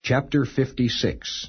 Chapter 56.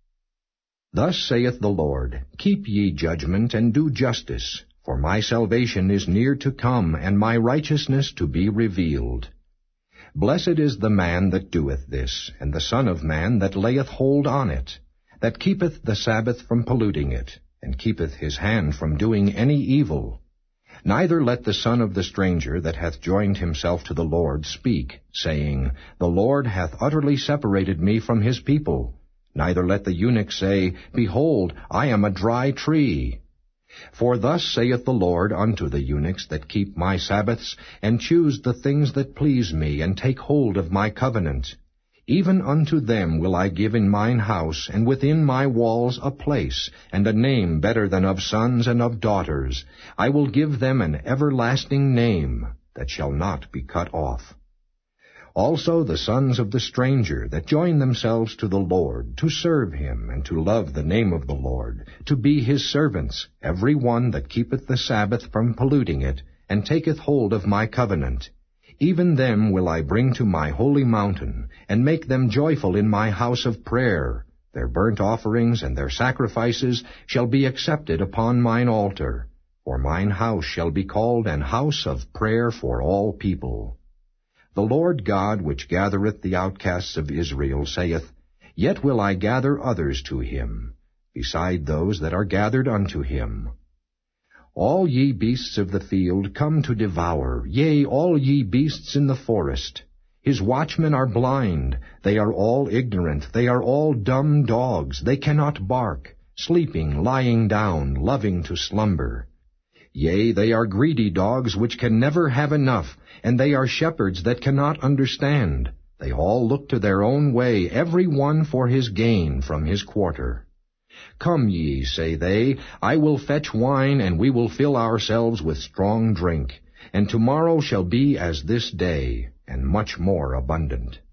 Thus saith the Lord, Keep ye judgment, and do justice, for my salvation is near to come, and my righteousness to be revealed. Blessed is the man that doeth this, and the Son of Man that layeth hold on it, that keepeth the Sabbath from polluting it, and keepeth his hand from doing any evil. Neither let the son of the stranger that hath joined himself to the Lord speak, saying, The Lord hath utterly separated me from his people. Neither let the eunuch say, Behold, I am a dry tree. For thus saith the Lord unto the eunuchs that keep my Sabbaths, and choose the things that please me, and take hold of my covenant. Even unto them will I give in mine house, and within my walls a place, and a name better than of sons and of daughters. I will give them an everlasting name, that shall not be cut off. Also the sons of the stranger that join themselves to the Lord, to serve him, and to love the name of the Lord, to be his servants, every one that keepeth the Sabbath from polluting it, and taketh hold of my covenant. Even them will I bring to my holy mountain, and make them joyful in my house of prayer. Their burnt offerings and their sacrifices shall be accepted upon mine altar. For mine house shall be called an house of prayer for all people. The Lord God, which gathereth the outcasts of Israel, saith, Yet will I gather others to him, beside those that are gathered unto him. All ye beasts of the field come to devour, yea, all ye beasts in the forest. His watchmen are blind, they are all ignorant, they are all dumb dogs, they cannot bark, sleeping, lying down, loving to slumber. Yea, they are greedy dogs which can never have enough, and they are shepherds that cannot understand. They all look to their own way, every one for his gain from his quarter. Come ye, say they, I will fetch wine, and we will fill ourselves with strong drink, and tomorrow shall be as this day, and much more abundant.